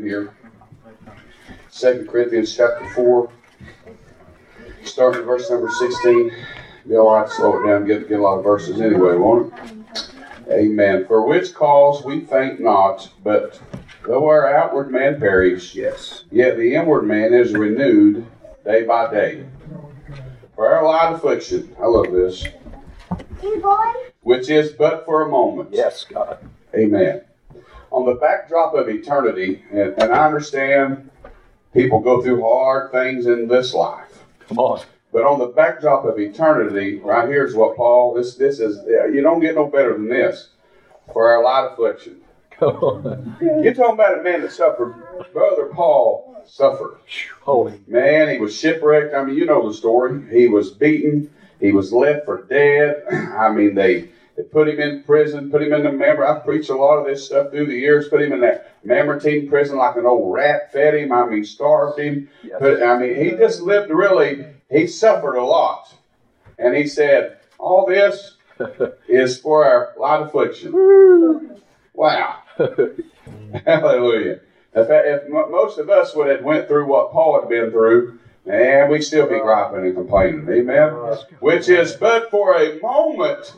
in here. 2 Corinthians chapter 4, starting at verse number 16. Be all right to slow it down, get a lot of verses anyway, won't it? Amen. For which cause we faint not, but though our outward man perish, Yes. yet the inward man is renewed day by day. For our light affliction, I love this, which is but for a moment. Yes, God. Amen. On the backdrop of eternity, and I understand people go through hard things in this life. Come on. But on the backdrop of eternity, right here's what Paul, this is, you don't get no better than this. For our light affliction. Come on. You're talking about a man that suffered. Brother Paul suffered. Holy. Man, he was shipwrecked. I mean, you know the story. He was beaten. He was left for dead. I mean, they put him in prison, put him in the I've preached a lot of this stuff through the years, put him in that Mamertine prison like an old rat, fed him, starved him. Yes. He just lived he suffered a lot. And he said, all this is for our light affliction. Wow. Hallelujah. If most of us would have went through what Paul had been through, and we'd still be griping and complaining. Amen? Which is but for a moment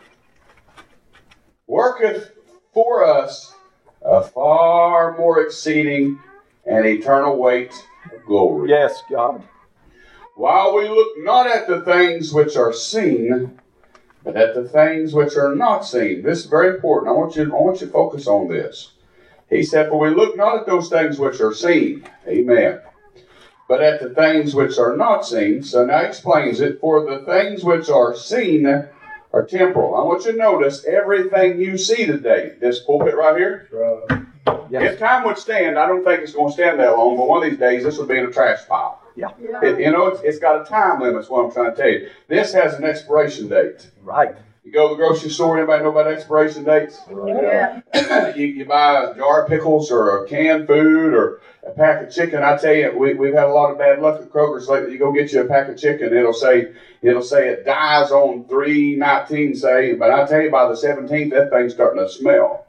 worketh for us a far more exceeding and eternal weight of glory. Yes, God. While we look not at the things which are seen, but at the things which are not seen. This is very important. I want you to focus on this. He said, for we look not at those things which are seen. Amen. But at the things which are not seen. So now he explains it. For the things which are seen are temporal. I want you to notice everything you see today. This pulpit right here. Yes. If time would stand, I don't think it's going to stand that long, but one of these days this will be in a trash pile. Yeah. It's got a time limit, is what I'm trying to tell you. This has an expiration date. Right. You go to the grocery store, anybody know about expiration dates? Yeah. You buy a jar of pickles or a canned food or a pack of chicken. I tell you, we've had a lot of bad luck at Kroger's lately. You go get you a pack of chicken, it'll say it dies on 3/19, say, but I tell you, by the 17th, that thing's starting to smell.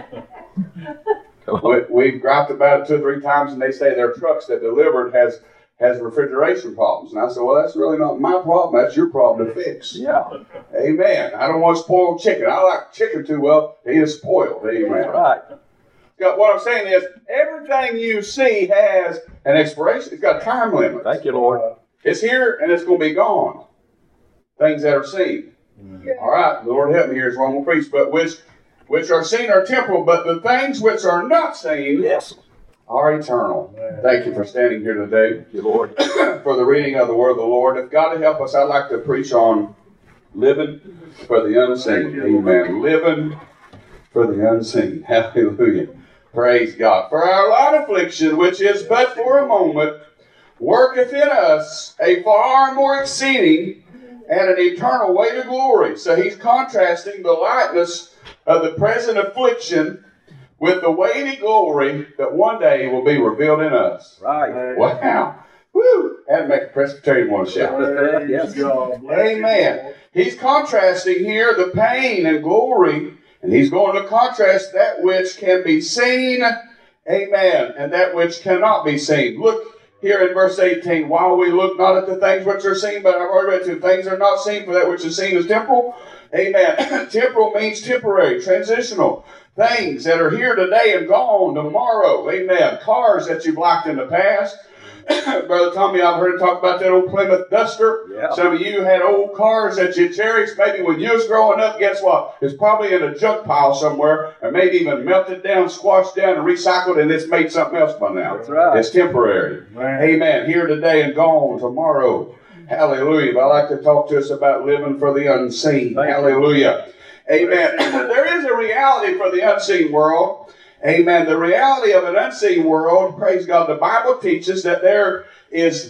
We've griped about it 2 or 3 times, and they say their trucks that delivered has refrigeration problems. And I said, well, that's really not my problem. That's your problem to fix. Yeah. Amen. I don't want spoiled chicken. I like chicken too well to eat it spoiled. Amen. Right. What I'm saying is, everything you see has an expiration. It's got a time limit. Thank you, Lord. It's here and it's going to be gone. Things that are seen. All right. The Lord help me here is what I'm going to preach. But which are seen are temporal, but the things which are not seen Yes. are eternal. Thank you for standing here today. Thank you, Lord. For the reading of the word of the Lord. If God will help us, I'd like to preach on living for the unseen. Amen. Living for the unseen. Hallelujah. Praise God. For our light affliction, which is but for a moment, worketh in us a far more exceeding and an eternal weight of glory. So he's contrasting the lightness of the present affliction with the weighty glory that one day will be revealed in us. Right. Wow. Woo! That'd make a Presbyterian want to shout. Yes. Amen. He's contrasting here the pain and glory, and he's going to contrast that which can be seen, amen, and that which cannot be seen. Look here in verse 18. While we look not at the things which are seen, but I've already read 2 things are not seen, for that which is seen is temporal. Amen. Temporal means temporary, transitional. Things that are here today and gone tomorrow. Amen. Cars that you've liked in the past. Brother Tommy, I've heard him talk about that old Plymouth Duster. Yeah. Some of you had old cars that you cherished. Maybe when you was growing up, guess what? It's probably in a junk pile somewhere, or maybe even melted down, squashed down, and recycled, and it's made something else by now. That's right. It's temporary. Right. Amen. Here today and gone tomorrow. Hallelujah. But I like to talk to us about living for the unseen. Hallelujah. Amen. There is a reality for the unseen world. Amen. The reality of an unseen world, praise God, the Bible teaches that there is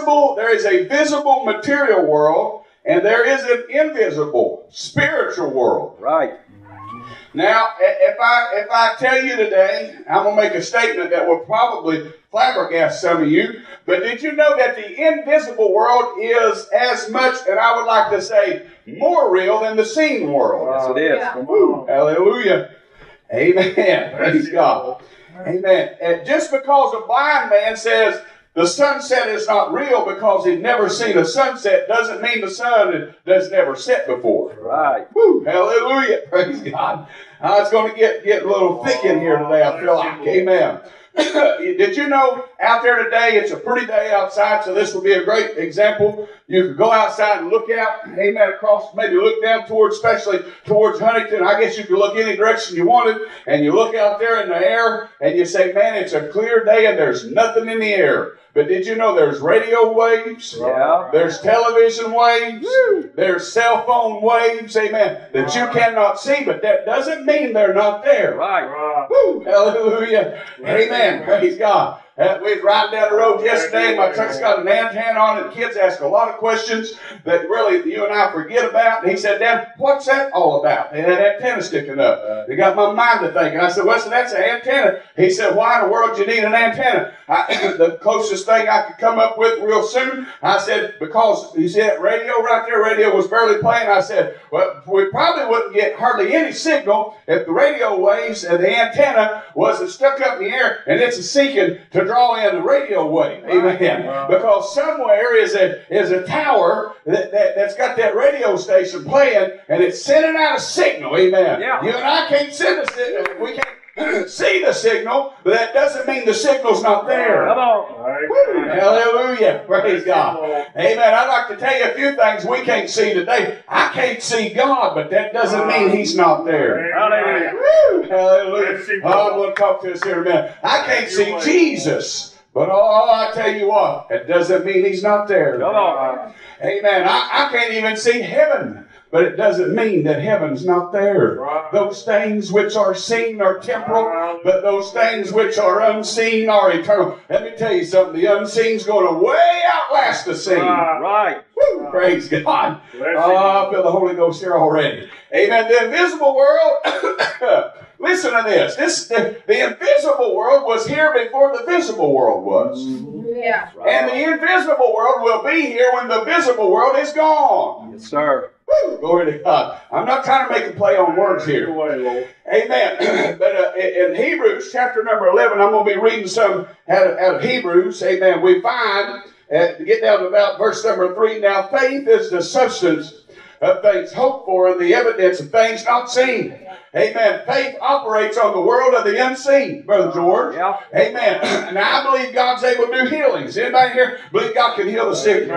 a visible material world, and there is an invisible spiritual world. Right. Now, if I tell you today, I'm going to make a statement that will probably flabbergast some of you, but did you know that the invisible world is as much, and I would like to say, more real than the seen world? Yes, it is. Yeah. Woo, hallelujah. Amen. Praise God. Amen. And just because a blind man says the sunset is not real because he's never seen a sunset doesn't mean the sun has never set before. Right. Woo, hallelujah. Praise God. It's going to get a little thick in here today, I feel like. Amen. Did you know out there today, it's a pretty day outside, so this will be a great example. You could go outside and look out, amen, across, maybe look down towards, especially towards Huntington. I guess you could look any direction you wanted, and you look out there in the air, and you say, man, it's a clear day, and there's nothing in the air. But did you know there's radio waves? Yeah. There's television waves. There's cell phone waves, amen, that you cannot see, but that doesn't mean they're not there. Right. Woo, hallelujah. Amen. Praise God. We was riding down the road yesterday, and my truck's got an antenna on it. The kids ask a lot of questions that really you and I forget about. And he said, Dad, what's that all about? They had antenna sticking up. They got my mind to thinking. I said, well, so that's an antenna. He said, why in the world do you need an antenna? The closest thing I could come up with real soon, I said, because you see that radio right there, radio was barely playing. I said, well, we probably wouldn't get hardly any signal if the radio waves and the antenna wasn't stuck up in the air and it's seeking to draw in the radio wave. Amen. Wow. Because somewhere is a tower that's got that radio station playing and it's sending out a signal. Amen. Yeah. You and I can't send a signal. We can't see the signal, but that doesn't mean the signal's not there. Come on. Woo. Hallelujah. Praise God. Amen. I'd like to tell you a few things we can't see today. I can't see God, but that doesn't mean He's not there. Hallelujah. Woo. Hallelujah. Oh, I'm going to talk to us here in a minute. I can't see Jesus. But I tell you what, it doesn't mean He's not there. Come on. Amen. I can't even see heaven, but it doesn't mean that heaven's not there. Right. Those things which are seen are temporal, but those things which are unseen are eternal. Let me tell you something. The unseen's going to way outlast the seen. Right. Woo, praise God. Oh, I feel the Holy Ghost here already. Amen. The invisible world... Listen to this. The invisible world was here before the visible world was. Yeah. And the invisible world will be here when the visible world is gone. Yes, sir. Woo, glory to God. I'm not trying to make a play on words here. Amen. But in Hebrews chapter number 11, I'm going to be reading some out of Hebrews. Amen. We find, get down to about verse number 3. Now faith is the substance of things hoped for and the evidence of things not seen. Amen. Faith operates on the world of the unseen, Brother George. Yeah. Amen. Now, I believe God's able to do healings. Anybody here believe God can heal the sick?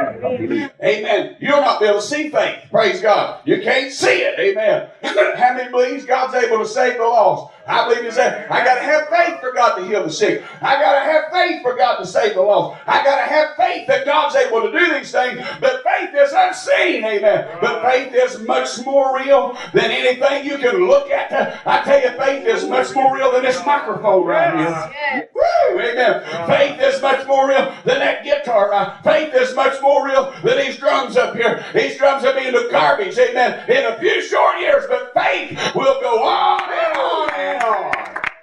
Amen. You'll not be able to see faith. Praise God. You can't see it. Amen. How many believes God's able to save the lost? I believe He said, I got to have faith for God to heal the sick. I got to have faith for God to save the lost. I got to have faith that God's able to do these things. But faith is unseen. Amen. But faith is much more real than anything you can look at. I tell you, faith is much more real than this microphone right here. Woo, amen. Faith is much more real than that guitar. Faith is much more real than these drums up here. These drums will be in the garbage, amen, in a few short years. But faith will go on and on and on.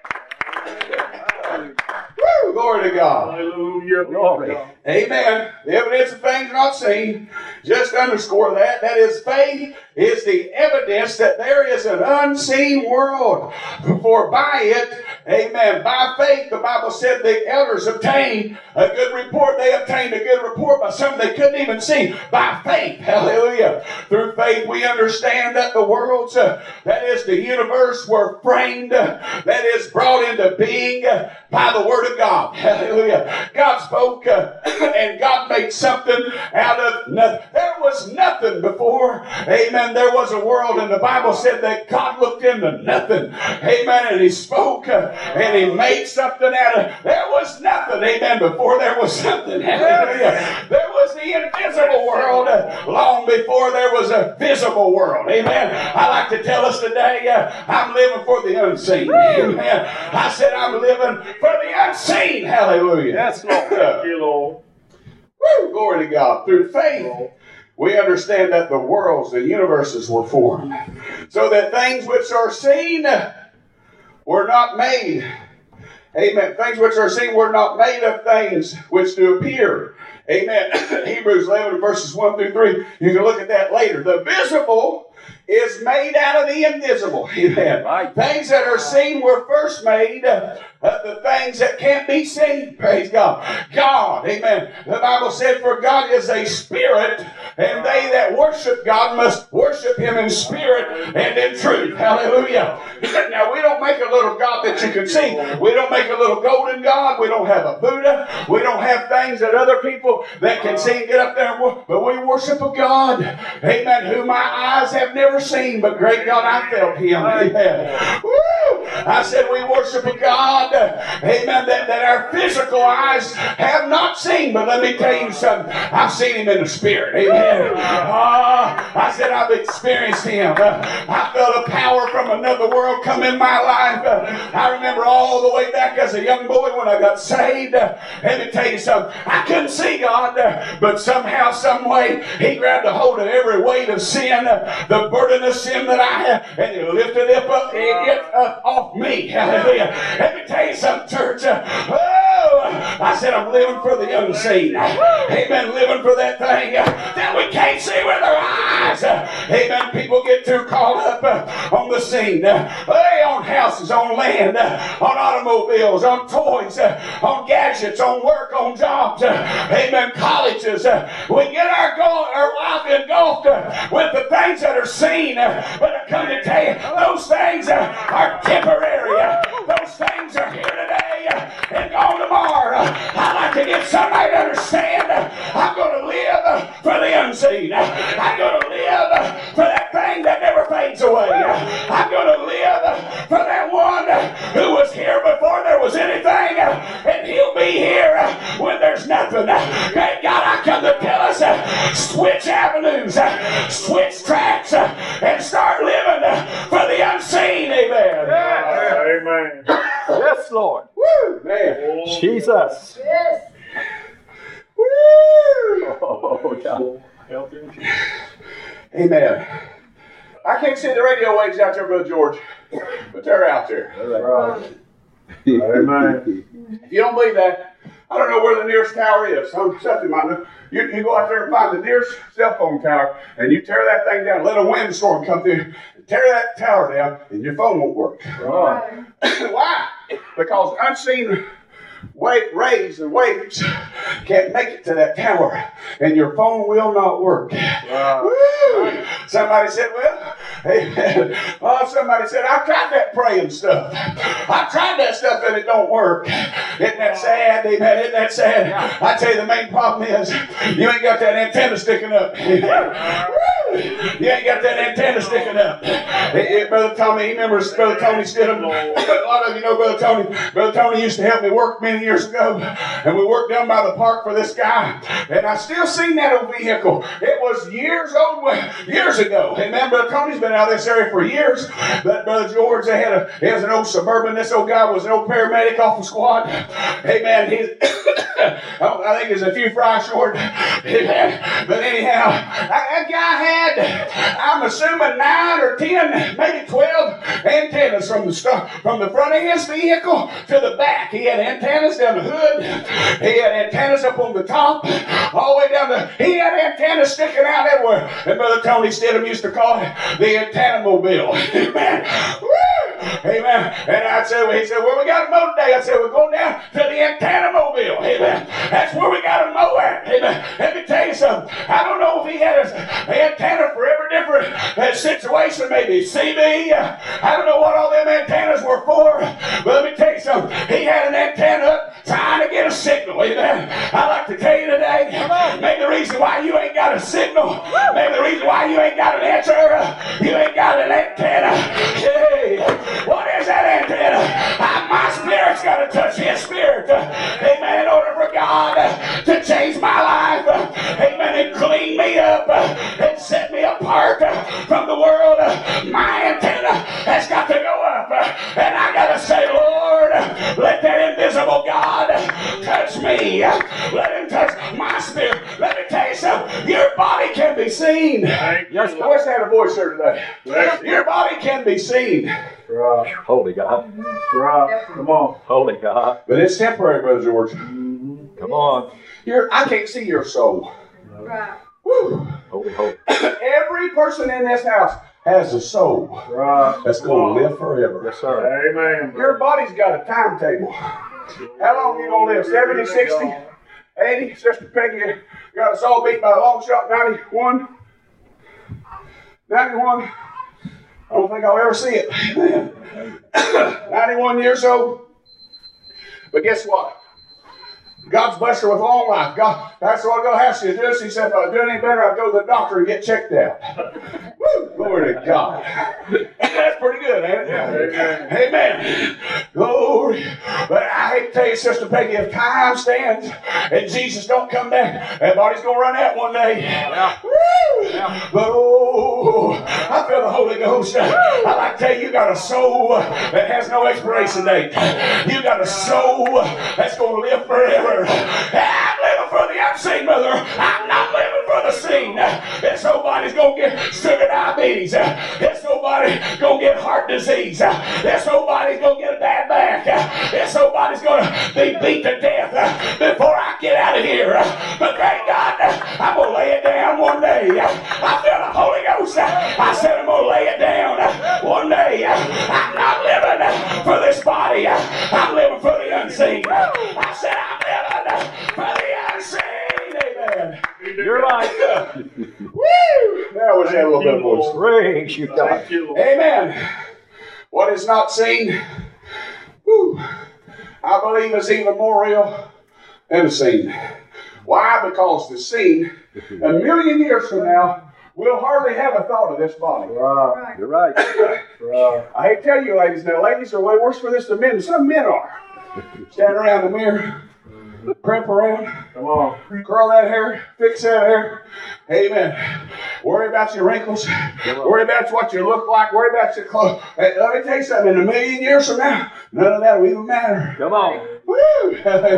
Woo, glory to God. Hallelujah. Glory. Amen. The evidence of things not seen. Just underscore that. That is, faith is the evidence that there is an unseen world. For by it, amen, by faith, the Bible said the elders obtained a good report. They obtained a good report by something they couldn't even see. By faith. Hallelujah. Through faith, we understand that the worlds, that is, the universe, were framed, that is, brought into being by the Word of God. Hallelujah. God spoke and God made something out of nothing. There was nothing before. Amen. There was a world, and the Bible said that God looked into nothing. Amen. And He spoke and He made something out of it. There was nothing. Amen. Before there was something. Hallelujah. There was the invisible world long before there was a visible world. Amen. I like to tell us today, I'm living for the unseen. Amen. I said I'm living for the unseen. Hallelujah. That's Lord. Thank you, Lord. Woo, glory to God. Through faith, we understand that the worlds, the universes were formed, so that things which are seen were not made. Amen. Things which are seen were not made of things which do appear. Amen. Hebrews 11 verses 1 through 3. You can look at that later. The visible is made out of the invisible. Amen. Right. Things that are seen were first made the things that can't be seen. Praise God. God, amen. The Bible said, for God is a spirit, and they that worship God must worship Him in spirit and in truth. Hallelujah. Now, we don't make a little God that you can see. We don't make a little golden God. We don't have a Buddha. We don't have things that other people that can see and get up there and worship. But we worship a God, amen, who my eyes have never seen, but great God, I felt Him. Amen. Woo! I said we worship a God, amen, that our physical eyes have not seen. But let me tell you something. I've seen Him in the spirit. Amen. I said I've experienced Him. I felt a power from another world come in my life. I remember all the way back as a young boy when I got saved. Let me tell you something. I couldn't see God, but somehow, some way, He grabbed a hold of every weight of sin, the burden of sin that I had, and He lifted it up off me. Hallelujah. Let me tell you something, church. I said I'm living for the unseen. Amen. Living for that thing that we can't see with our eyes. Amen. People get too caught up on the scene. On houses, on land, on automobiles, on toys, on gadgets, on work, on jobs. Amen. Colleges. We get our life engulfed with the things that are seen. But I come to tell you, those things are temporary. Those things are here today and gone tomorrow. I'd like to get somebody to understand I'm going to live for the unseen. I'm going to live for that thing that never fades away. I'm going to live for that one who was here before there was anything, and He'll be here when there's nothing. Thank God I come to tell us, switch avenues, switch tracks, and start living for the unseen. Amen. Yeah. Amen. Yes, Lord. Woo, man. Jesus. Yes. Woo. Oh, God. Help Him. Amen. I can't see the radio waves out there, Brother George, but they're out there. Right. Amen. If you don't believe that, I don't know where the nearest tower is. Something might know. You go out there and find the nearest cell phone tower, and you tear that thing down. Let a windstorm come through, tear that tower down, and your phone won't work. Right. Why? Because unseen rays and waves can't make it to that tower, and your phone will not work. Woo! Somebody said, well, amen. Somebody said, I tried that praying stuff. I tried that stuff and it don't work. Isn't that sad? Amen. Isn't that sad? I tell you, the main problem is you ain't got that antenna sticking up. You ain't got that antenna sticking up. Brother Tommy, he remembers Brother Tony Stidham. A lot of you know Brother Tony. Brother Tony used to help me work many years ago, and we worked down by the park for this guy, and I still seen that old vehicle. It was years ago. Amen. Brother Tony's been out of this area for years. But Brother George, he has an old Suburban. This old guy was an old paramedic off the squad. Amen. I think he's a few fries short. Amen. But anyhow, that guy had, I'm assuming 9 or 10, maybe 12 antennas from the front of his vehicle to the back. He had antennas down the hood. He had antennas up on the top, all the way down he had antennas sticking out everywhere. And Brother Tony Stidham used to call it the antenna mobile. Amen. Woo! Amen. And he said, well, we got to mow today. I said, we're going down to the antenna mobile. Amen. That's where we got to mow at. Amen. Let me tell you something. I don't know if he had an antenna for every different situation, maybe CB. I don't know what all them antennas were for. But let me tell you something. He had an antenna up trying to get a signal. Amen. I'd like to tell you today, maybe the reason why you ain't got a signal, maybe the reason why you ain't got an answer, you ain't got an antenna. Hey, what is that antenna? My spirit's got to touch his spirit. Amen. In order for God to change my life, amen, and clean me up and set me apart from the world, my antenna has got to go up. And I got to say, Lord, let that invisible God touch me. Let Him touch my spirit. Let me tell you something. Your body can be seen. Yes, I wish I had a voice here today. Your body can be seen. Right. Holy God. Right. Come on. Holy God. But it's temporary, Brother George. Come on. I can't see your soul. Right. Woo. Holy, holy. Every person in this house has a soul that's going to live forever. Yes, sir. Amen. Your body's got a timetable. How long are you going to live? 70, 60, 80? Sister Peggy got us all beat by a long shot, 91. 91. I don't think I'll ever see it. Man. 91 years old. But guess what? God's blessed her with long life. God, that's what I'm going to ask you to do. She said, if I do any better, I'd go to the doctor and get checked out. Woo, glory to God. That's pretty good, ain't it? Yeah. Amen. Glory. But I hate to tell you, Sister Peggy, if time stands and Jesus don't come back, that body's going to run out one day. Yeah. Woo! Yeah. But oh, I feel the Holy Ghost. I like to tell you, you got a soul that has no expiration date. You got a soul that's going to live forever. I'm living for the unseen, brother. I'm not living for the seen. If nobody's going to get sugar diabetes, if nobody going to get heart disease, if nobody's going to get a bad back, if nobody's going to be beat to death before I get out of here. But thank God, I'm going to lay it down one day. I feel the Holy Ghost. I said I'm going to lay it down one day. I'm not living for this body. I'm living for the unseen. I said I'm living for the unseen. Amen. You're right. Woo! Now I wish I had a little bit of voice. Praise you, God. Thank you, Lord. Amen. What is not seen, woo, I believe is even more real than the seen. Why? Because the seen, a million years from now, we'll hardly have a thought of this body. Right. You're right. Right. I hate to tell you, ladies, now ladies are way worse for this than men. Some men are. Stand around the mirror, primp around, Come on. curl that hair, fix that hair. Amen. Worry about your wrinkles. Worry about what you look like. Worry about your clothes. Hey, let me tell you something. In a million years from now, none of that will even matter. Come on. Woo!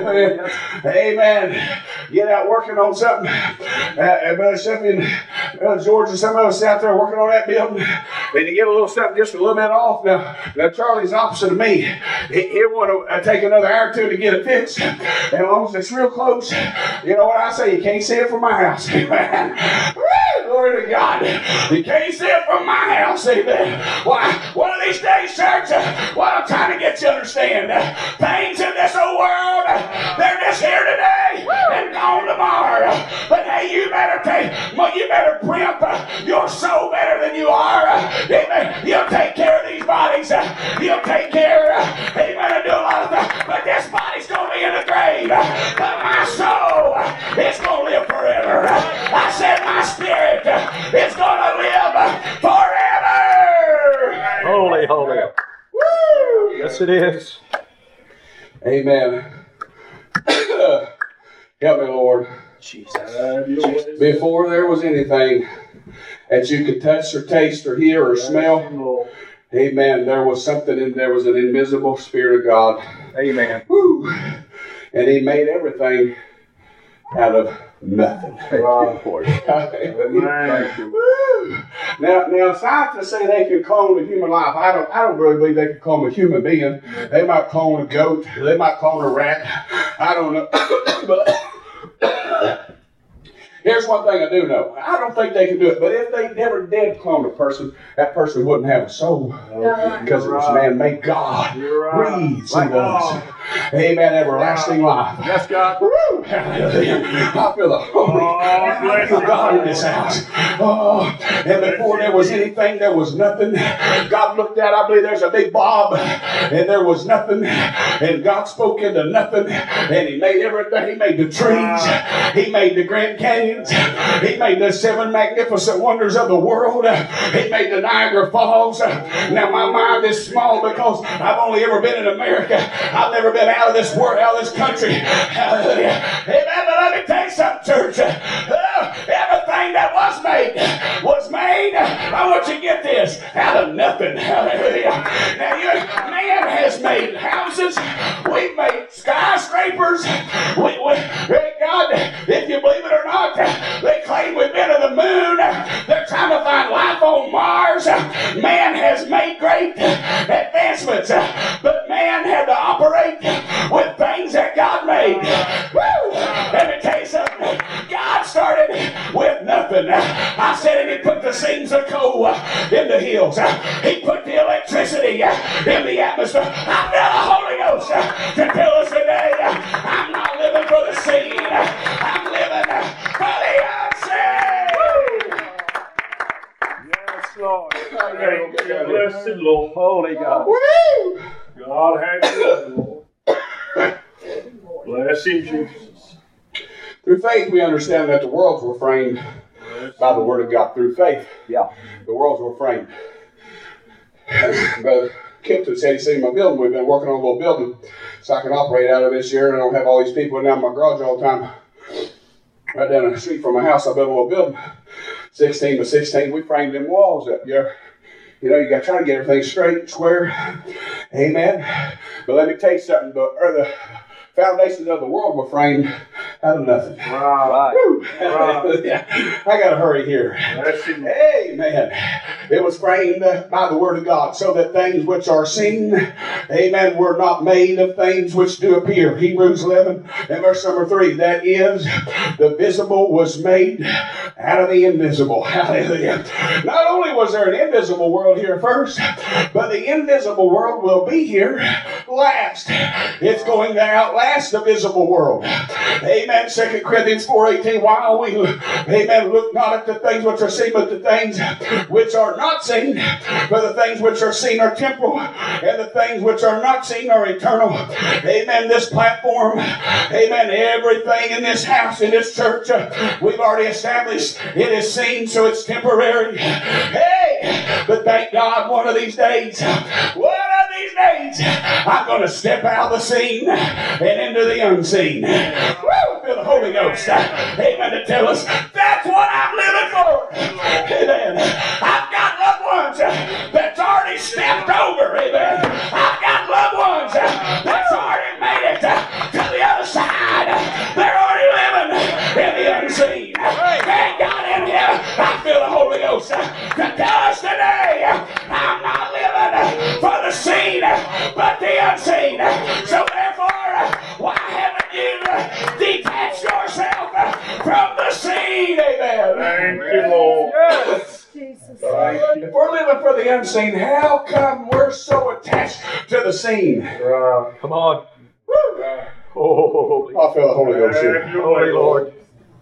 Amen. Get out working on something. Brother Sheffield, Brother George, and some of us out there working on that building. And you get a little something just a little bit off. Now Charlie's opposite of me. He'll want to take another hour or two to get it fixed. And as long as it's real close, you know what I say? You can't see it from my house. Amen. Woo! Glory to God. You can't see it from my house. Amen. Why? One of these days, church, what I'm trying to get you to understand, things in this old world, they're just here today and gone tomorrow. But hey, you better primp your soul better than you are. Amen. You'll take care of these bodies. You'll take care, amen, and do a lot of things. But this body's going to be in the grave. But my soul is going to live forever. I said my spirit is going to live forever. Holy, holy. Woo! Yes, it is. Amen. Help me, Lord. Jesus. Before there was anything that you could touch or taste or hear or smell, amen, there was something in there, was an invisible Spirit of God. Amen. Woo. And He made everything out of nothing. Thank you, Lord. Thank you. Woo. Now, scientists say they can clone a human life. I don't really believe they can clone a human being. They might clone a goat. They might clone a rat. I don't know. But here's one thing I do know. I don't think they can do it. But if they never did clone a person, that person wouldn't have a soul. Because it was man-made. God breathes into us. Amen. Everlasting life. Yes, God. Woo! Hallelujah. I feel the Holy God in this house. Oh, and before there was anything, there was nothing. God looked out, I believe there's a big blob, and there was nothing. And God spoke into nothing, and He made everything. He made the trees. He made the Grand Canyons. He made the 7 magnificent wonders of the world. He made the Niagara Falls. Now my mind is small because I've only ever been in America. I've never been out of this world, out of this country. Hallelujah. Amen. But let me tell you something, church. Everything that was made, I want you to get this, out of nothing. Hallelujah. Now, man has made houses. We've made skyscrapers. God, if you believe it or not, they claim we've been to the moon. They're trying to find life on Mars. Man has made great advancements, but man had to operate with things that God made. Woo! Let me tell you something. God started with nothing. I said, and He put the seams of coal in the hills. He put the electricity in the atmosphere. I feel the Holy Ghost to tell us today, I'm not living for the seen. I'm living for the unseen. Yes, Lord. Bless the Lord. Holy God. Woo! God have you, Lord. Bless him, Jesus. Through faith, we understand that the worlds were framed by the Word of God. Through faith, Yeah. the worlds were framed. But Kipton said he's seen my building. We've been working on a little building so I can operate out of this year, and I don't have all these people down my garage all the time. Right down the street from my house, I built a little building, 16 by 16. We framed them walls up. You know, you got to try to get everything straight, square. Amen. But let me tell you something. The foundations of the world were framed out of nothing. Right. Woo. Right. I got to hurry here. Bless him. Amen. It was framed by the Word of God, so that things which are seen, amen, were not made of things which do appear. Hebrews 11 and verse number 3. That is, the visible was made out of the invisible. Hallelujah. Not only was there an invisible world here first, but the invisible world will be here last. It's going to outlast the visible world. Amen. 2 Corinthians 4:18. While we, amen, look not at the things which are seen, but the things which are not seen. For the things which are seen are temporal, and the things which are not seen are eternal. Amen. This platform, amen, everything in this house, in this church, we've already established it is seen, so it's temporary. Hey, but thank God one of these days, I'm going to step out of the seen and into the unseen. Woo! Feel the Holy Ghost. Amen. To tell us that's what I'm living for. Amen. I've got loved ones that's already stepped over. Amen. I've got loved ones that's already made it to the other side. They're already living in the unseen. Thank God in here. I feel the Holy Ghost to tell us today I'm not living for the seen, but the unseen. So therefore, why haven't you detached yourself from the seen? Amen. Thank you, Lord. Yes. If we're living for the unseen, how come we're so attached to the seen? Right. Come on. Woo. Holy. I feel the Holy Ghost here. Have your way, Holy Lord.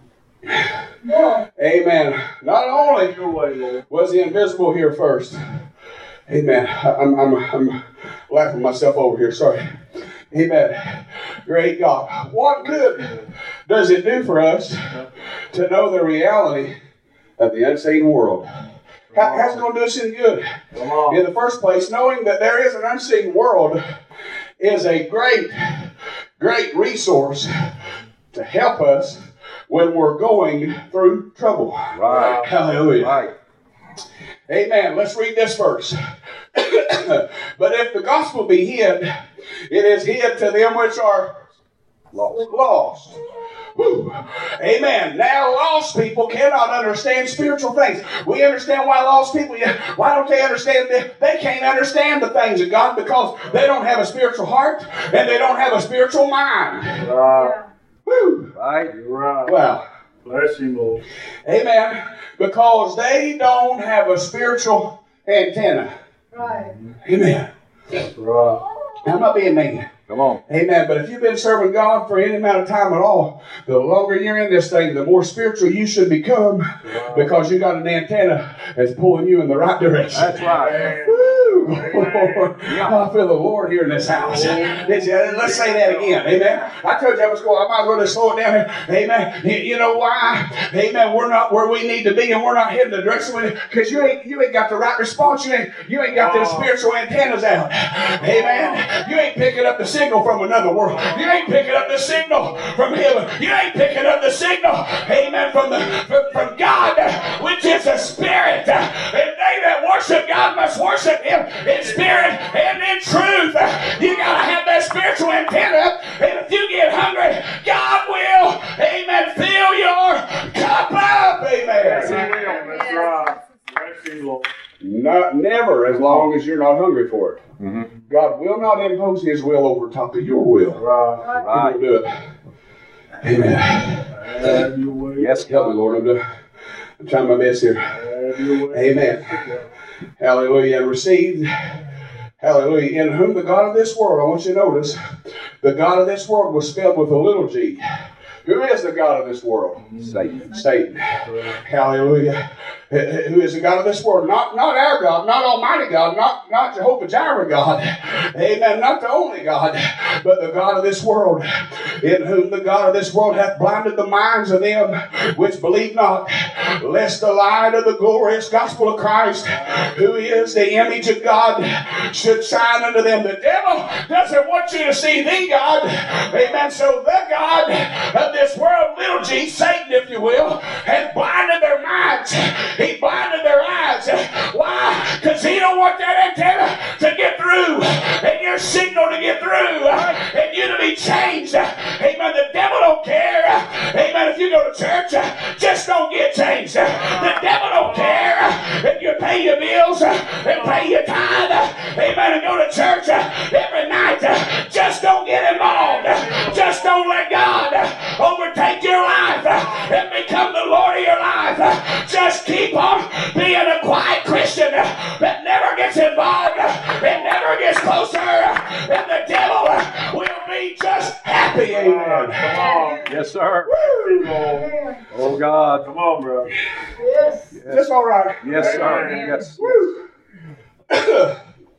Amen. Not only Have your way, Lord. was the invisible here first. Amen. I'm laughing myself over here. Sorry. Amen. Great God. What good does it do for us to know the reality of the unseen world? How's it going to do us any good? Come on. In the first place, knowing that there is an unseen world is a great, great resource to help us when we're going through trouble. Right. Hallelujah. Right. Amen. Let's read this verse. But if the gospel be hid, it is hid to them which are lost. Woo. Amen. Now, lost people cannot understand spiritual things. We understand why lost people, why don't they understand this? They can't understand the things of God because they don't have a spiritual heart and they don't have a spiritual mind. Right. Woo. Right. You're right. Wow. Bless him, Lord. Amen. Because they don't have a spiritual antenna. Right. Amen. Right. I'm not being mean. Come on. Amen. But if you've been serving God for any amount of time at all, the longer you're in this thing, the more spiritual you should become because you got an antenna that's pulling you in the right direction. That's right. Woo! I feel the Lord here in this house. Let's say that again. Amen. I told you I was going, I might as well just slow it down here. Amen. You know why? Amen. We're not where we need to be and we're not heading the direction we need because you ain't got the right response. You ain't got the spiritual antennas out. Amen. You ain't picking up the signal from another world. You ain't picking up the signal from heaven. You ain't picking up the signal, amen, from God, which is a spirit. And they that worship God must worship Him in spirit and in truth. You gotta have that spiritual antenna, and if you get hungry, God will, amen, fill your cup up, Yes, he amen. will. That's right. Bless him, Lord. Never as long as you're not hungry for it. Mm-hmm. God will not impose His will over top of your will. Right. He won't do it. Amen. Have your way. Yes, Help me, God. Lord. I'm trying my best here. Have your way. Amen. Hallelujah. And received. Hallelujah. In whom the God of this world, I want you to notice, the God of this world was spelled with a little g. Who is the God of this world? Satan. Satan. Hallelujah. Who is the God of this world? Not our God, not Almighty God, not Jehovah Jireh God. Amen. Not the only God, but the God of this world, in whom the God of this world hath blinded the minds of them which believe not, lest the light of the glorious gospel of Christ, who is the image of God, should shine unto them. The devil doesn't want you to see the God. Amen. So the God of this world, little g, Satan, if you will, has blinded their minds. He blinded their eyes. Why? Because he don't want that antenna to get through, and your signal to get through, and you to be changed. Amen. The devil don't care. Amen. If you go to church, just don't get changed. The devil don't care if you pay your bills and pay your tithe. Amen. And go to church every night. Just don't get involved. Just don't let God overtake your life and become the Lord of your life. Just keep on being a quiet Christian that never gets involved and never gets closer, and the devil will be just happy. Amen. Come on. Yes, sir. Woo. Oh, God. Come on, bro. Yes. That's all right. Yes, sir. Amen. Yes. Woo.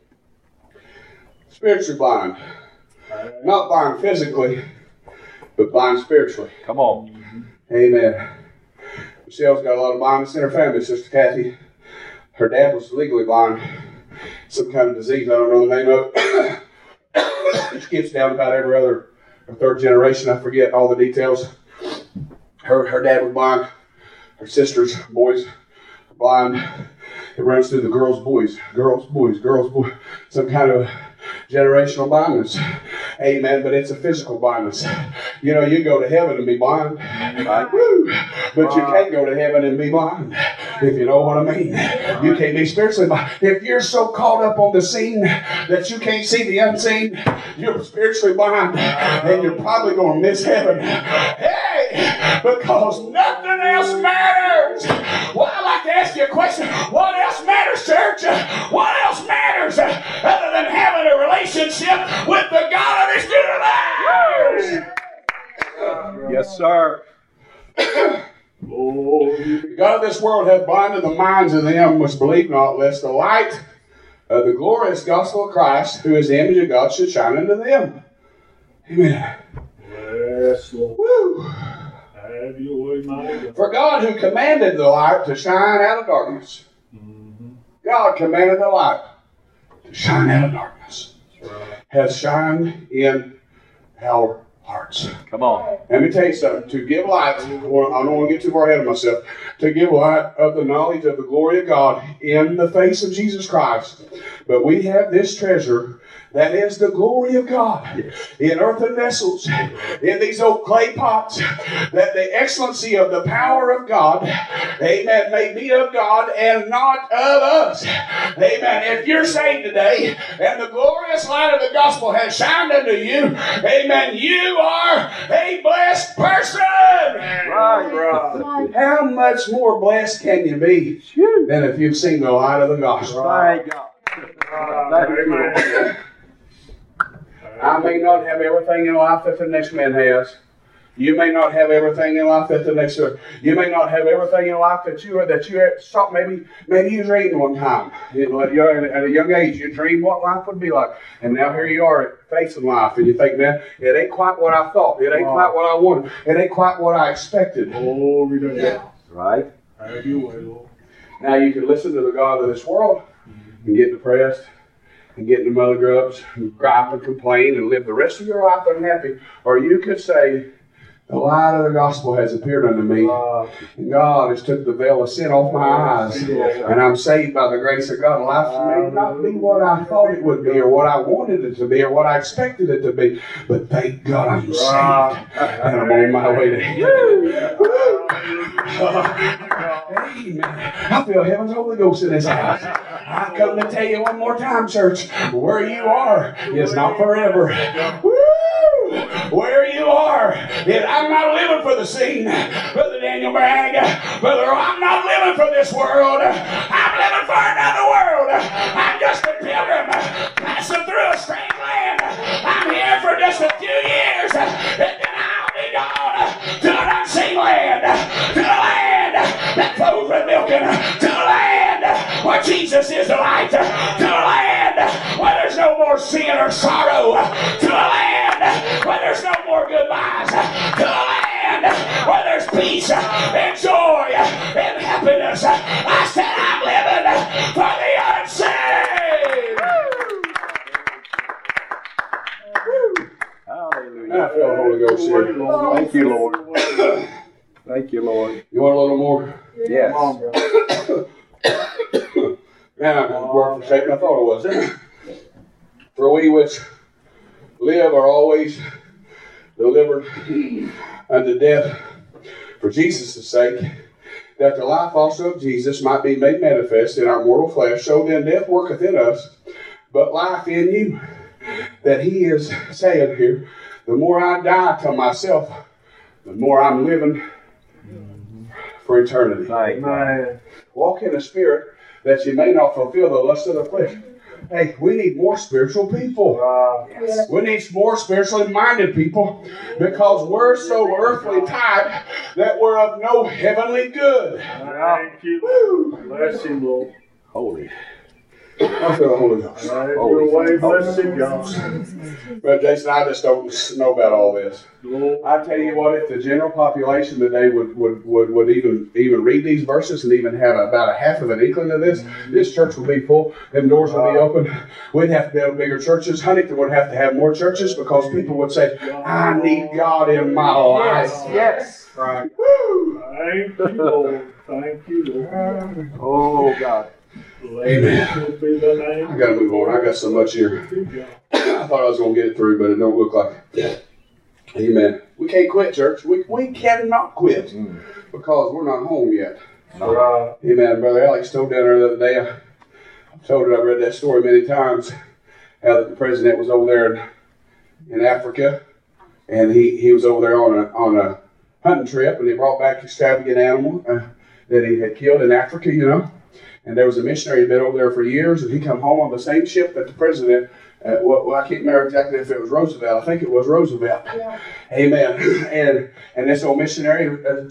Spiritually blind. Not blind physically, but blind spiritually. Come on. Amen. Michelle's got a lot of blindness in her family, Sister Kathy. Her dad was legally blind. Some kind of disease, I don't know the name of it. She gets down about every other or third generation. I forget all the details. Her dad was blind. Her sisters, boys, are blind. It runs through the girls, boys. Some kind of generational blindness. Amen. But it's a physical blindness. You know, you go to heaven and be blind. Right? Woo. But you can't go to heaven and be blind. If you know what I mean. You can't be spiritually blind. If you're so caught up on the scene that you can't see the unseen, you're spiritually blind. And you're probably going to miss heaven. Hey! Because nothing else matters. Well, I'd like to ask you a question. What else matters, church? What else matters other than having a relationship with the God of this universe? Yes, sir. The God of this world hath blinded the minds of them which believe not, lest the light of the glorious gospel of Christ, who is the image of God, should shine unto them. Amen. Yes, Lord. Woo. Have your way, my God. For God, who commanded the light to shine out of darkness, God commanded the light to shine out of darkness, has shined in our hearts. Come on. Let me tell you something. To give light, I don't want to get too far ahead of myself, to give light of the knowledge of the glory of God in the face of Jesus Christ. But we have this treasure that is the glory of God in earthen vessels, in these old clay pots, that the excellency of the power of God, amen, may be of God and not of us. Amen. If you're saved today and the glorious light of the gospel has shined unto you, amen, you are a blessed person. Right, bro. How much more blessed can you be than if you've seen the light of the gospel? My God. Amen. I may not have everything in life that the next man has. You may not have everything in life that the next one. You may not have everything in life that you thought maybe you dreamed one time. At a young age, you dreamed what life would be like, and now here you are facing life, and you think, man, it ain't quite what I thought. It ain't quite what I wanted. It ain't quite what I expected. Glory to God. Right? Have your way, Lord. Now you can listen to the God of this world and get depressed and get into mother grubs and gripe and complain and live the rest of your life unhappy, or you could say, the light of the gospel has appeared unto me, and God has took the veil of sin off my eyes, and I'm saved by the grace of God. Life may not be what I thought it would be, or what I wanted it to be, or what I expected it to be, but thank God I'm saved, and I'm on my way to heaven. Amen. I feel heaven's Holy Ghost in this house. I come to tell you one more time, church, where you are is not forever. Woo! Where you are I'm not living for the scene, Brother Daniel Bragg. Brother, I'm not living for this world. I'm living for another world. I'm just a pilgrim passing through a strange land. I'm here for just a few years, and then I'll be gone to an unseen land, to a land that flows with milk, to a land where Jesus is the light, to a land where there's no more sin or sorrow, to a land where there's no more goodbyes, to a land where there's peace and joy and happiness. I said I'm living for the unsaved. Hallelujah. I feel the Holy Ghost here. Thank you, Lord. Thank you, Lord. You want a little more? Yes. Man, I'm more forsaken I thought it was. For we which live are always delivered unto death for Jesus' sake, that the life also of Jesus might be made manifest in our mortal flesh. So then death worketh in us, but life in you. That he is saying here, the more I die to myself, the more I'm living for eternity. Amen. Walk in the Spirit, that you may not fulfill the lust of the flesh. Hey, we need more spiritual people. We need more spiritually minded people, because we're so earthly type that we're of no heavenly good. Thank you. Bless him, Lord. Holy. I feel the Holy Ghost. Have your way, bless him, God. But Jason, I just don't know about all this. Lord. I tell you what, if the general population today would even read these verses and even have about a half of an inkling of this church would be full. Them doors would be open. We'd have to build bigger churches. Huntington would have to have more churches, because people would say, I need God in my life. Yes. Right. Woo! Thank you, Lord. Thank you, Lord. Oh, God. Blessed be the name. I gotta move on. I got so much here. I thought I was gonna get it through, but it don't look like it. Amen. We can't quit, church. We cannot quit, because we're not home yet. Right. Amen. Brother Alex told down there the other day, I've told it, I've read that story many times, how the president was over there in Africa, and he was over there on a hunting trip, and he brought back extravagant animal that he had killed in Africa, you know. And there was a missionary who had been over there for years, and he come home on the same ship that the president, well, I can't remember exactly if it was Roosevelt. I think it was Roosevelt. Yeah. Amen. And this old missionary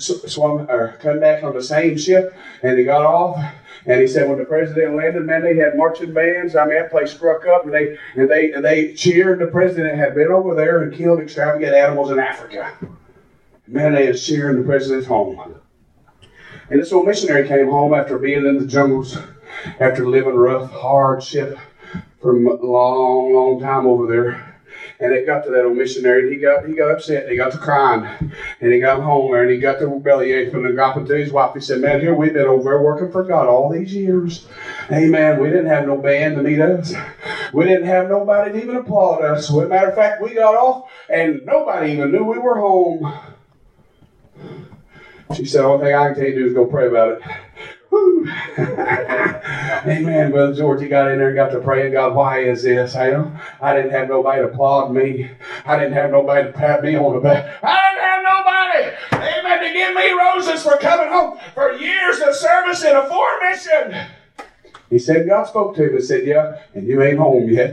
come back on the same ship, and he got off. And he said when the president landed, man, they had marching bands. I mean, that place struck up, and they cheered. The president had been over there and killed extravagant animals in Africa. Man, they was cheering the president's home. And this old missionary came home after being in the jungles, after living rough hardship for a long, long time over there. And it got to that old missionary, and he got upset, and he got to crying, and he got home there, and he got the belly aching, and got to his wife. He said, man, here we've been over there working for God all these years. Amen. We didn't have no band to meet us. We didn't have nobody to even applaud us. So as a matter of fact, we got off, and nobody even knew we were home. She said, the only thing I can tell you to do is go pray about it. Woo. Amen, Brother George. He got in there and got to praying. God, why is this? I didn't have nobody to applaud me. I didn't have nobody to pat me on the back. I didn't have nobody, amen, to give me roses for coming home for years of service in a foreign mission. He said, God spoke to him and said, yeah, and you ain't home yet.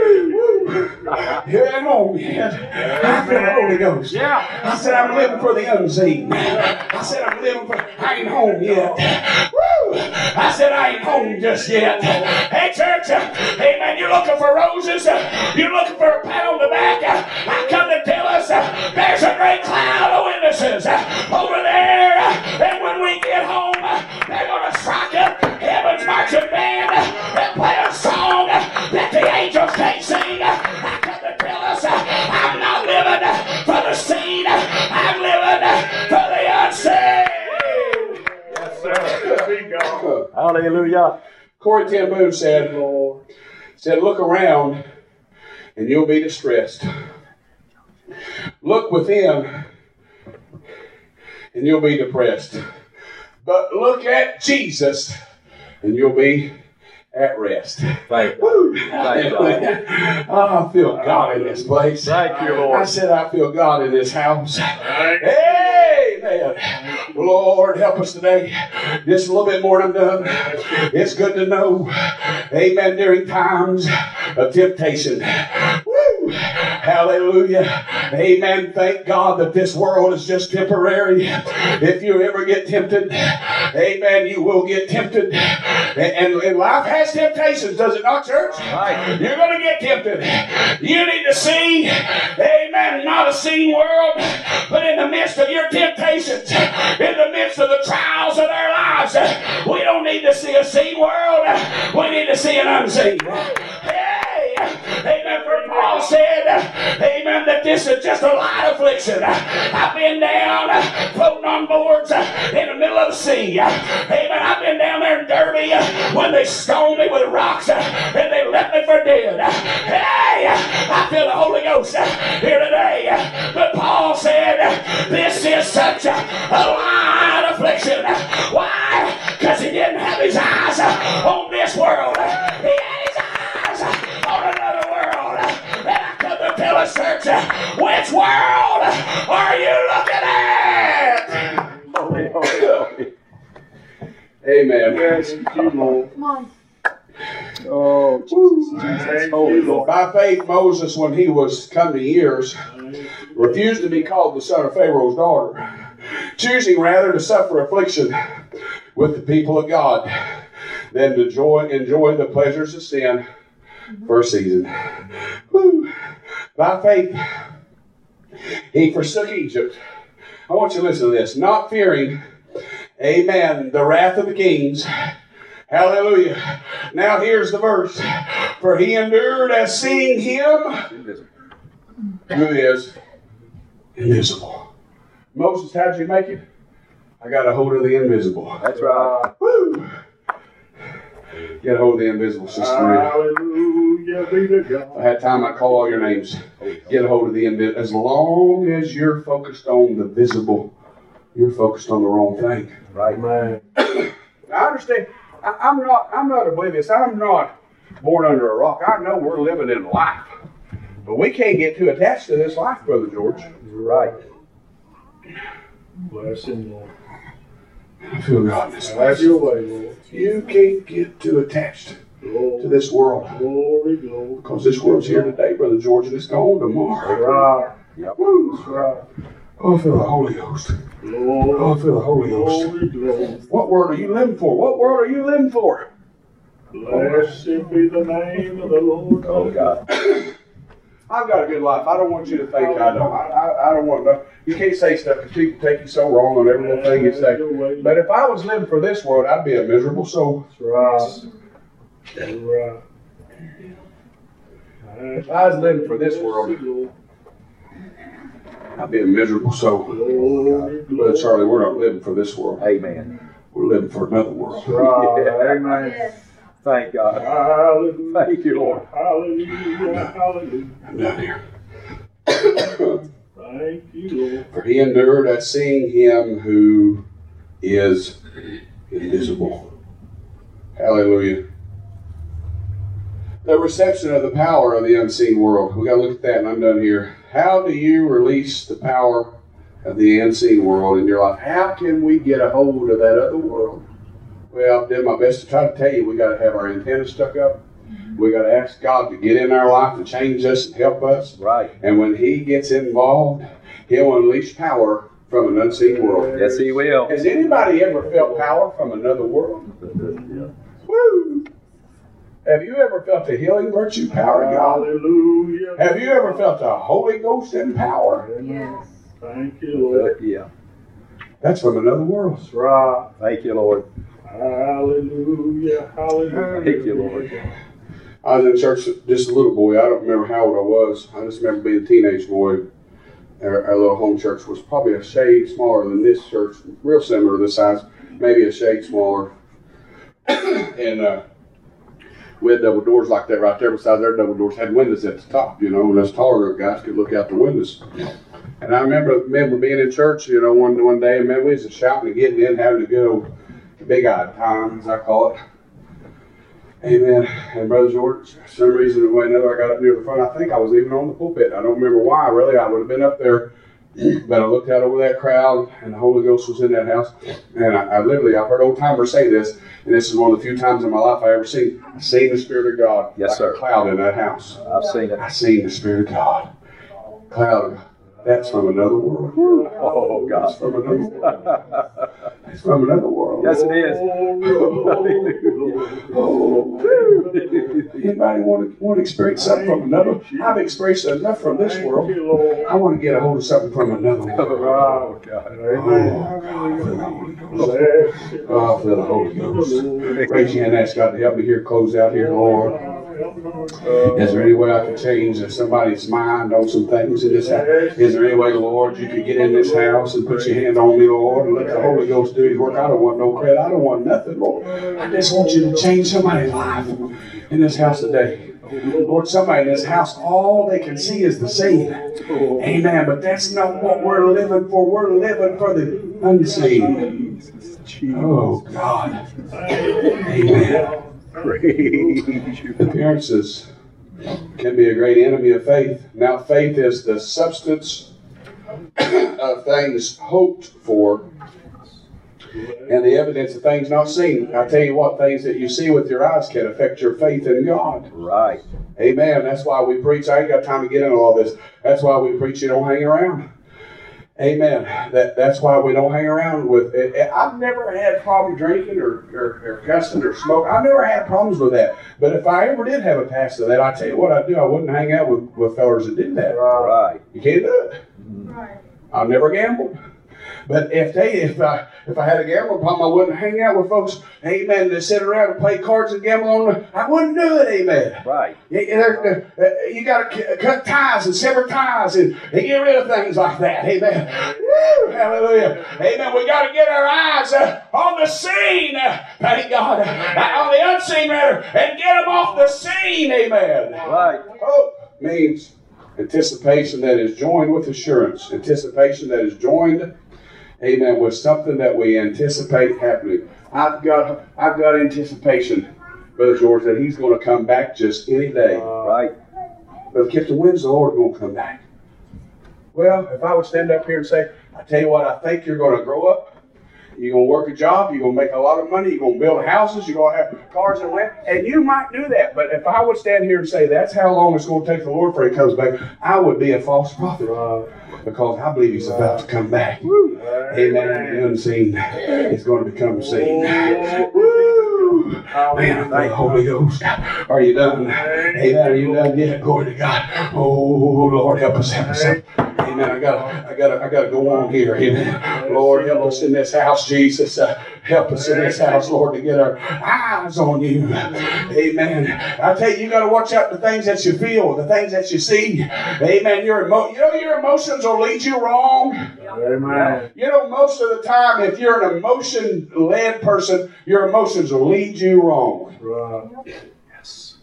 You ain't home yet. I feel the Holy Ghost. Yeah. I said, I'm living for the unseen. I said, I ain't home yet. Woo! I said, I ain't home just yet. Hey, church, amen, you're looking for roses. You're looking for a pat on the back. I come to tell us there's a great cloud of witnesses over there. And when we get home, they're going to strike up heaven's marching band and play a song that the angels can't sing. I come to tell us I'm not living for the seen. I'm living for the unseen. Yes, sir. Hallelujah. Corrie ten Boom said, look around and you'll be distressed. Look within and you'll be depressed. But look at Jesus and you'll be at rest. Thank Woo. you. Thank God. Oh, I feel God in this place. Thank you, I Lord. said I feel God in this house. Thank you. Amen. Lord, help us today. Just a little bit more and I'm done. It's good to know, amen, during times of temptation. Woo! Hallelujah. Amen. Thank God that this world is just temporary. If you ever get tempted, amen, you will get tempted. And life has temptations, does it not, church? Right. You're going to get tempted. You need to see, amen, not a seen world, but in the midst of your temptations, in the midst of the trials of their lives, we don't need to see a seen world. We need to see an unseen. Hey, amen. For Paul said, amen, that this is just a light affliction. I've been down floating on boards in the middle of the sea. Amen. I've been down there in Derby when they stoned me with rocks and they left me for dead. Hey, I feel the Holy Ghost here today. But Paul said, this is such a light affliction. Why? Because he didn't have his eyes on this world. He had his eyes on another world. And I come to tell us, church, which world are you looking at? Holy, holy, holy. Amen. Yes, come on. Come on. Oh, Jesus. Holy Lord. By faith, Moses, when he was come to years, refused to be called the son of Pharaoh's daughter, choosing rather to suffer affliction with the people of God than to enjoy the pleasures of sin for a season. Woo. By faith, he forsook Egypt. I want you to listen to this. Not fearing, amen, the wrath of the kings. Hallelujah. Now here's the verse. For he endured as seeing him who is invisible. Moses, how'd you make it? I got a hold of the invisible. That's right. Woo! Get a hold of the invisible, Sister Maria. Hallelujah be to If I God. had time, I'd call all your names. Get a hold of the invisible. As long as you're focused on the visible, you're focused on the wrong thing. Right. Man. I understand. I'm not oblivious. I'm not born under a rock. I know we're living in life. But we can't get too attached to this life, Brother George. Right. Bless him, Lord. I feel God in this Have place. your way, Lord. You can't get too attached to Glory, this world. glory, glory. Because this world's here today, Brother George, and it's gone tomorrow. Right. Woo. That's right. Oh, I feel the Holy Ghost. Glory, Oh, I feel the Holy Ghost. glory, glory. What world are you living for? What world are you living for? Blessed be the name of the Lord. Oh, God. I've got a good life. I don't want you to think I don't. I don't want no. You can't say stuff because people take you so wrong on every little thing you say. But if I was living for this world, I'd be a miserable soul. That's right. That's right. If I was living for this world, I'd be a miserable soul. Glory, But glory. Charlie, we're not living for this world. Amen. We're living for another world. Right. Amen. Yes. Thank God. Hallelujah. Thank you, Lord. Hallelujah. Hallelujah. I'm down here. Thank you, Lord. For he endured as seeing him who is invisible. Hallelujah. The reception of the power of the unseen world. We got to look at that, and I'm done here. How do you release the power of the unseen world in your life? How can we get a hold of that other world? Well, I did my best to try to tell you we got to have our antennas stuck up. We got to ask God to get in our life and change us and help us. Right. And when He gets involved, He'll unleash power from an unseen world. Yes, He will. Has anybody ever felt power from another world? Woo! Have you ever felt the healing virtue power of God? Hallelujah. Have you ever felt the Holy Ghost in power? Yes. Thank you, Lord. Yeah. That's from another world. That's right. Thank you, Lord. Hallelujah. Hallelujah. Thank you, Lord. I was in church just a little boy. I don't remember how old I was. I just remember being a teenage boy. Our little home church was probably a shade smaller than this church, real similar to this size, maybe a shade smaller. And we had double doors like that right there. Beside their double doors had windows at the top, you know, and us taller guys could look out the windows. And I remember being in church, you know, one day, and man, we was just shouting and getting in, having a good old big-eyed time, as I call it. Amen. And Brother George, for some reason or another, I got up near the front. I think I was even on the pulpit. I don't remember why, really. I would have been up there. But I looked out over that crowd, and the Holy Ghost was in that house. And I've heard old timers say this, and this is one of the few times in my life I ever seen the Spirit of God. Yes, like sir. A cloud in that house. I've seen it. I seen the Spirit of God. Cloud of God. That's from another world. Oh, God. That's from another world. It's from another world. Yes, it is. Anybody want to experience something from another? I've experienced enough from this world. I want to get a hold of something from another world. Oh, God. Oh, I feel the Holy Ghost. Raise your hand, ask God to help me here, close out here, Lord. Is there any way I can change somebody's mind on some things in this house? Is there any way, Lord, you could get in this house and put your hand on me, Lord, and let the Holy Ghost do his work? I don't want no credit. I don't want nothing, Lord. I just want you to change somebody's life in this house today. Lord, somebody in this house, all they can see is the seen. Amen. But that's not what we're living for. We're living for the unseen. Oh, God. Amen. Appearances can be a great enemy of faith. Now, faith is the substance of things hoped for and the evidence of things not seen. I tell you what, things that you see with your eyes can affect your faith in God. Right. Amen. That's why we preach. I ain't got time to get into all this. That's why we preach you don't hang around. Amen. That's why we don't hang around with it. I've never had problem drinking or cussing or smoking. I've never had problems with that. But if I ever did have a past of that, I tell you what I'd do. I wouldn't hang out with fellers that did that. Right. You can't do it. Right. I've never gambled. But if I had a gambling problem, I wouldn't hang out with folks, amen, that sit around and play cards and gamble on. I wouldn't do it, amen. Right. You got to cut ties and sever ties and get rid of things like that, amen. Woo, hallelujah. Amen. We got to get our eyes on the scene, thank God, on the unseen rather, and get them off the scene, amen. Right. Hope means anticipation that is joined with assurance. Anticipation that is joined, amen, with something that we anticipate happening. I've got anticipation, Brother George, that he's going to come back just any day. Right. Brother Kipton, when's the Lord going to come back? Well, if I would stand up here and say, I tell you what, I think you're going to grow up. You're going to work a job. You're going to make a lot of money. You're going to build houses. You're going to have cars and land. And you might do that. But if I would stand here and say that's how long it's going to take the Lord before he comes back, I would be a false prophet. Because I believe he's about to come back. Amen. The unseen is going to become seen. Woo! Man, I thank the Holy Ghost. Are you done? Amen. Are you done yet? Glory to God. Oh, Lord, help us. Amen. I gotta go on here. Amen. Lord, help us in this house, Jesus. Help us in this house, Lord, to get our eyes on you. Amen. I tell you, you got to watch out the things that you feel, the things that you see. Amen. Your emotions will lead you wrong. Amen. You know, most of the time, if you're an emotion-led person, your emotions will lead you wrong. Right. Yes.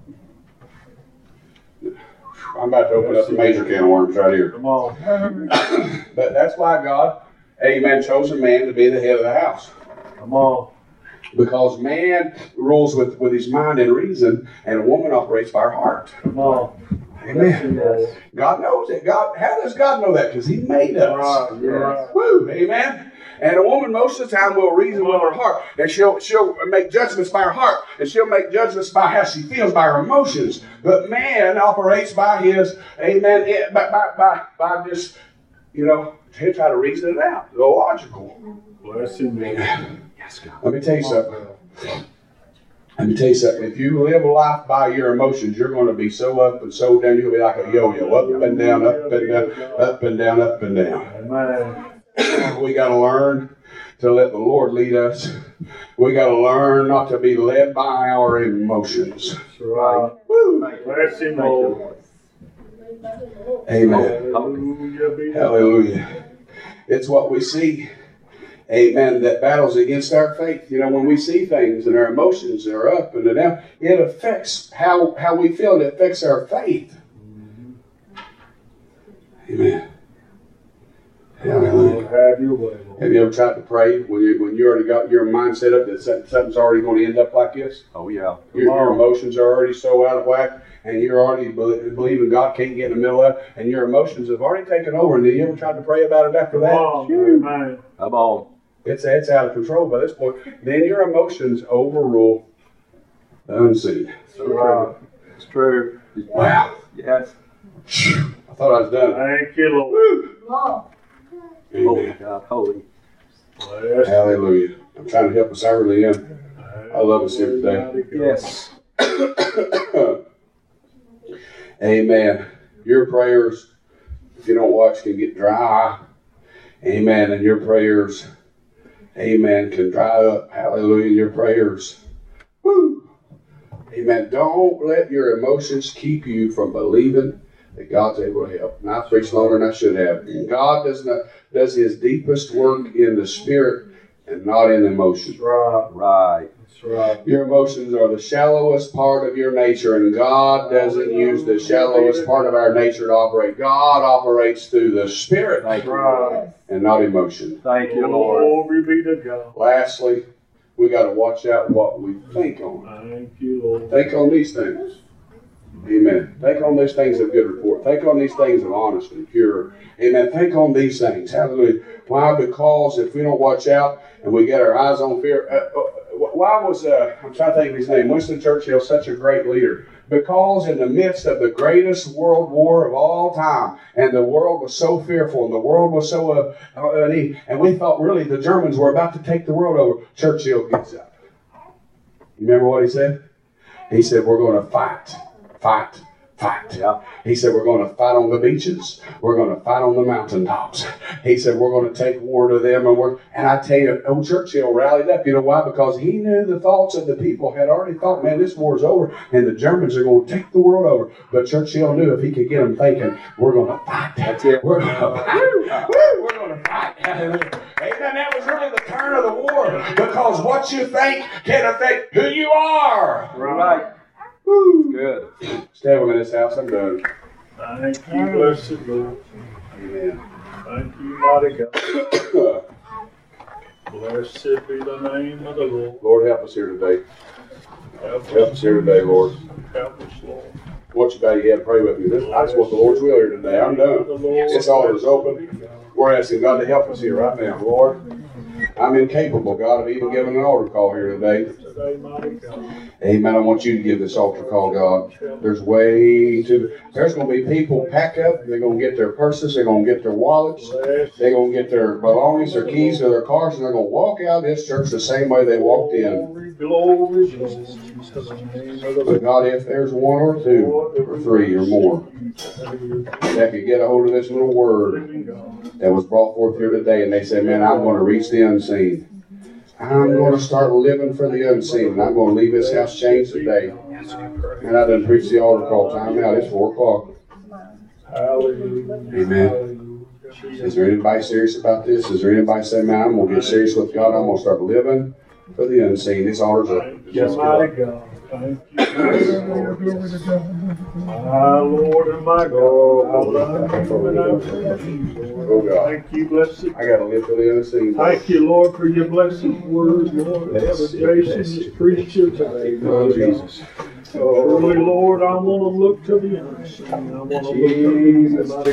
I'm about to open up a major can of worms right here. Come on. But that's why God, amen, chose a man to be the head of the house. Come on. Because man rules with his mind and reason, and a woman operates by her heart. Come on. Amen. Yes. God knows it. How does God know that? Because he made us. Right. Yes. Woo, amen. And a woman most of the time will reason with her heart, and she'll make judgments by her heart, and she'll make judgments by how she feels, by her emotions. But man operates by his, amen, by just, he'll try to reason it out. The logical. Bless him. Yes, God. Let me tell you something. If you live a life by your emotions, you're going to be so up and so down. You'll be like a yo-yo, up and down, up and down, up and down, up and down. Amen. We got to learn to let the Lord lead us. We got to learn not to be led by our emotions. That's right. Woo. Bless him, Lord. Amen. Hallelujah. It's what we see, amen, that battles against our faith. When we see things and our emotions are up and down, it affects how we feel. It affects our faith. Amen. Hallelujah. have your way, Lord. Have you ever tried to pray when you already got your mind set up that something's already going to end up like this? Oh, yeah. Your emotions are already so out of whack, and you're already believing God can't get in the middle of it, and your emotions have already taken over. And then you ever tried to pray about it after that? Amen. Come on. It's out of control by this point. Then your emotions overrule the unseen. Right. It's true. Wow. Yes. I thought I was done. Thank you, Lord. Holy Amen. God. Holy. Bless. Hallelujah. I'm trying to help us. I really am. I love us here today. Yes. Amen. Your prayers, if you don't watch, can get dry. Amen. And your prayers, amen, can dry up. Hallelujah. Your prayers. Woo. Amen. Don't let your emotions keep you from believing that God's able to help. And I preached longer than I should have. God does his deepest work in the spirit and not in emotion. That's right. Right. That's right. Your emotions are the shallowest part of your nature, and God doesn't use the shallowest part of our nature to operate. God operates through the spirit Thank you. Right. and not emotion. Thank you, Lord. Glory be to God. Lastly, we got to watch out what we think on. Thank you, Lord. Think on these things. Amen. Think on these things of good report. Think on these things of honest and pure. Amen. Think on these things. Hallelujah. Why? Because if we don't watch out and we get our eyes on fear. Why was, I'm trying to think of his name, Winston Churchill such a great leader? Because in the midst of the greatest world war of all time, and the world was so fearful, and the world was so uneasy, and we thought really the Germans were about to take the world over, Churchill gets up. You remember what he said? He said, we're going to fight. Fight. Yeah. He said, we're going to fight on the beaches. We're going to fight on the mountaintops. He said, we're going to take war to them. And I tell you, old Churchill rallied up. You know why? Because he knew the thoughts of the people had already thought, man, this war's over and the Germans are going to take the world over. But Churchill knew if he could get them thinking, we're going to fight. That's it. We're going to fight. We're going to fight. Hallelujah. Amen. That was really the turn of the war. Because what you think can affect who you are. Right. Woo. Good. Stay with me in this house. I'm done. Thank you, blessed Lord. Amen. Thank you, mighty God. Blessed be the name of the Lord. Lord, help us here today. Help Help us here today, Lord. Help us, Lord. What you got, you had to pray with me. I just want the Lord's will here today. I'm done. This altar is open. We're asking God to help us here right now. Lord, I'm incapable, God, of even giving an altar call here today. Today, mighty God. Amen. I want you to give this altar call, God. There's going to be people pack up. They're going to get their purses. They're going to get their wallets. They're going to get their belongings, their keys to their cars, and they're going to walk out of this church the same way they walked in. Glory, glory to the name of the But Lord. God, if there's one or two or three or more that could get a hold of this little word that was brought forth here today, and they say, man, I'm going to reach the unseen. I'm going to start living for the unseen, and I'm going to leave this house changed today. And I done preached the altar call. Time out. It's 4 o'clock. Hallelujah. Amen. Is there anybody serious about this? Is there anybody saying, man, I'm going to get serious with God. I'm going to start living for the unseen. This altar's up. Yes, mighty God. Thank you. My Lord and my God. I love you and I praise you, Oh, Lord. God. Thank you, blessed. I got to live for the unseen. Thank you, Lord, for your blessed word, Lord. Brother Jason is preacher today, Oh, Lord. Jesus. Truly, Lord, I want to look to the unseen. I want to look to the